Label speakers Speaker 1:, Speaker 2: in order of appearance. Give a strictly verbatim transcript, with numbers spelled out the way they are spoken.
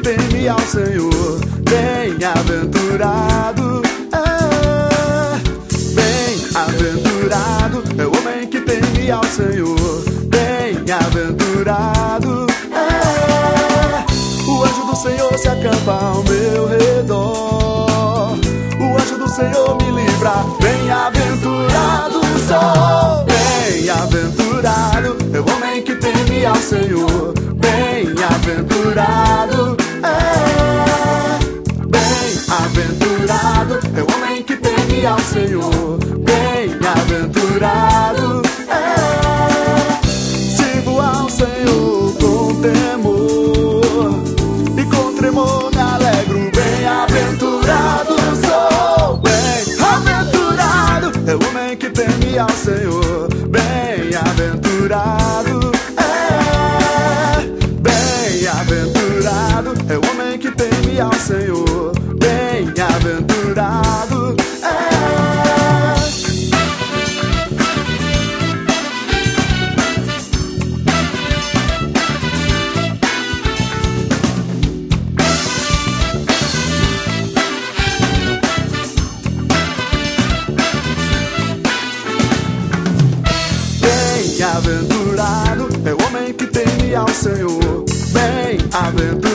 Speaker 1: teme ao Senhor. Bem-aventurado é, bem-aventurado é o homem que teme ao Senhor. Bem-aventurado é, o anjo do Senhor se acampa ao meu redor. O anjo do Senhor me livra. Bem-aventurado sou. Bem-aventurado é o homem que teme ao Senhor. Bem-aventurado é, bem-aventurado é o homem que teme ao Senhor. Bem-aventurado é, sirvo ao Senhor com temor e com tremor me alegro. Bem-aventurado sou. Bem-aventurado é o homem que teme ao Senhor. Bem-aventurado é, bem-aventurado é o homem que teme ao Senhor. Bem-aventurado é. Bem-aventurado é o homem que teme ao Senhor. Bem-aventurado